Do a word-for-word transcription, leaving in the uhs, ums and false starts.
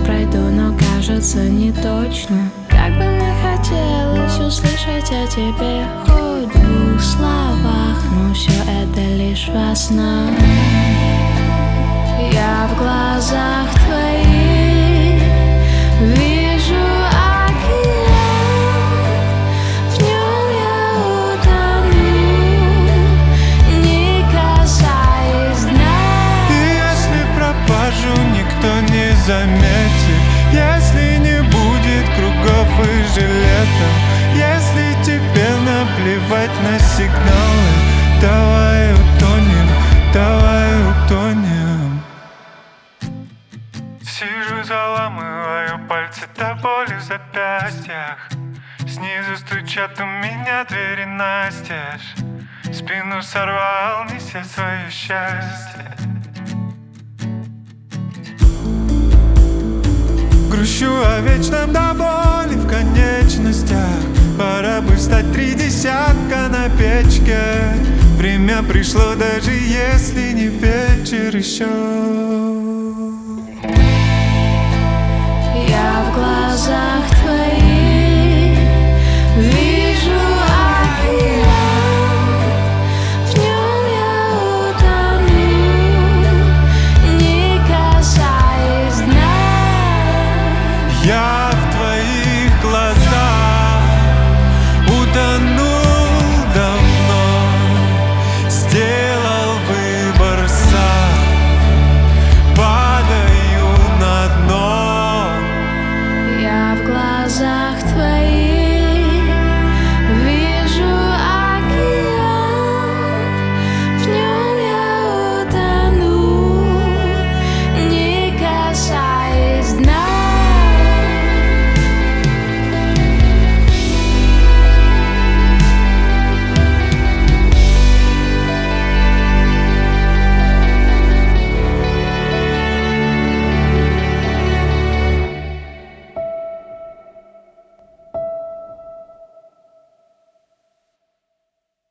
пройду, но кажется не точно. Как бы мне хотелось услышать о тебе хоть в двух словах, но все это лишь во снах. Я в глазах твоих вижу океан, в нем я утону, не касаясь дна. И если пропажу никто не заметит, если не будет кругов и жилетов, если тебе наплевать на сигналы, давай утонем, давай утонем. Сижу, заламываю пальцы до боли в запястьях. Снизу стучат у меня двери настежь. Спину сорвал, неся свое счастье. Грущу о вечном до боли в конечностях. Пора бы встать три десятка на печке. Время пришло, даже если не вечер еще. Я в глазах твоих вижу океан, в нем я утону, не касаясь дна. Я